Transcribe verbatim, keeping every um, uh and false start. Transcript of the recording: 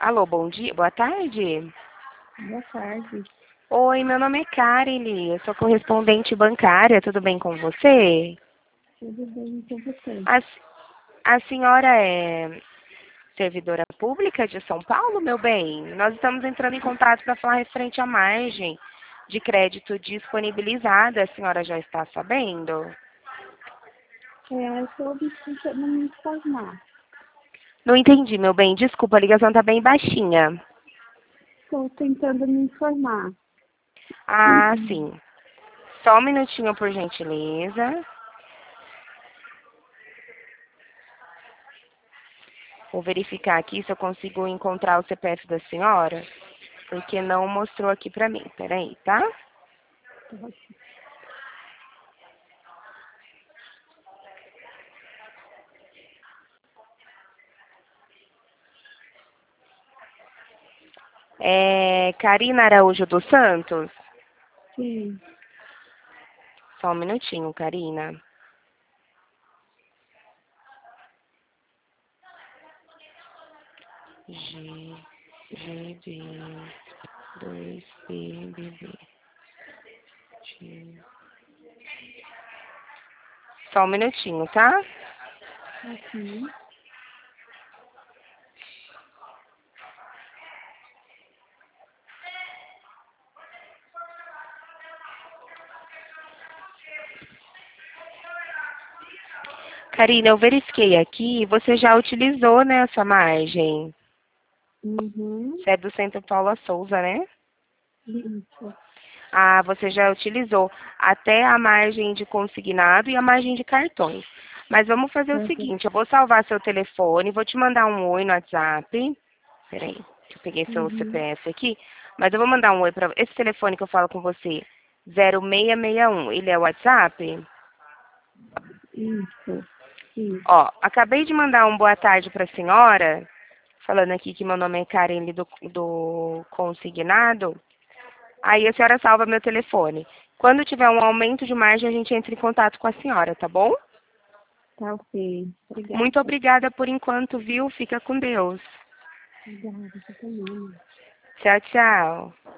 Alô, bom dia, boa tarde. Boa tarde. Oi, meu nome é Karine, eu sou correspondente bancária, tudo bem com você? Tudo bem com você? A, a senhora é servidora pública de São Paulo, meu bem? Nós estamos entrando em contato para falar referente à margem de crédito disponibilizada, a senhora já está sabendo? É, eu estou tentando me informar. Não entendi, meu bem, desculpa, a ligação está bem baixinha. Estou tentando me informar. Ah, sim. Só um minutinho, por gentileza. Vou verificar aqui se eu consigo encontrar o C P F da senhora, porque não mostrou aqui pra mim. Peraí, tá? É Karina Araújo dos Santos? Sim. Só um minutinho, Karina. G, G, B, dois, B, B, B. G. Só um minutinho, tá? Aqui. Karina, eu verifiquei aqui, você já utilizou, né, a sua margem. Uhum. Você é do Centro Paula Souza, né? Isso. Ah, você já utilizou até a margem de consignado e a margem de cartões. Mas vamos fazer o Uhum. seguinte, eu vou salvar seu telefone, vou te mandar um oi no WhatsApp. Peraí, que eu peguei seu Uhum. C P F aqui. Mas eu vou mandar um oi para esse telefone que eu falo com você, zero seis seis um, ele é o WhatsApp? Isso. Sim. Ó, acabei de mandar um boa tarde para a senhora, falando aqui que meu nome é Karen do, do consignado. Aí a senhora salva meu telefone. Quando tiver um aumento de margem, a gente entra em contato com a senhora, tá bom? Tá ok. Muito Obrigada. obrigada por enquanto, viu? Fica com Deus. Obrigada. Você também. Tchau, tchau.